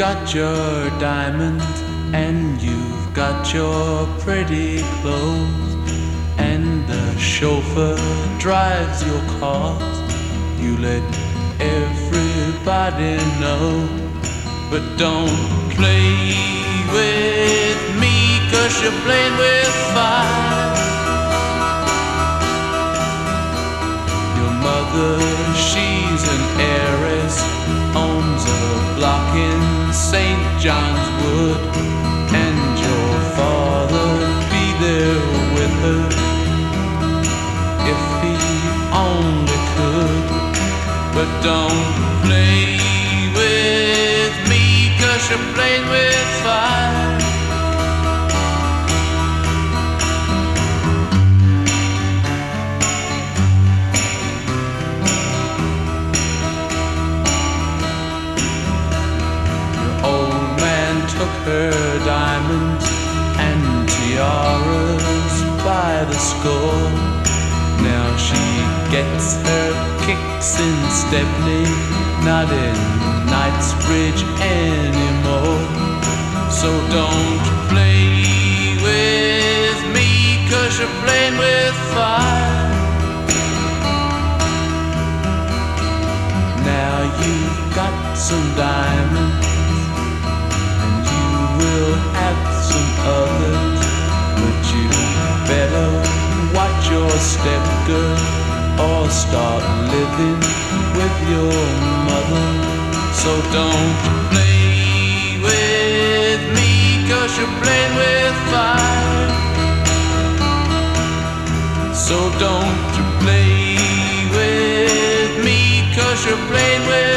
got your diamonds and you've got your pretty clothes, and the chauffeur drives your cars. You let everybody know, but don't play with me, 'cause you're playing with fire. Your mother, she's an heiress, owns a block in St. John's Wood, and your father'd be there with her if he only could. But don't play with me, 'cause you're playing with fire. Took her diamonds and tiaras by the score. Now she gets her kicks in Stepney, not in Knightsbridge anymore. So don't play with me, 'cause you're playing with fire. Now you've got some diamonds, we'll have some others, but you better watch your step, girl, or start living with your mother. So don't play with me, 'cause you're playing with fire. So don't play with me, 'cause you're playing with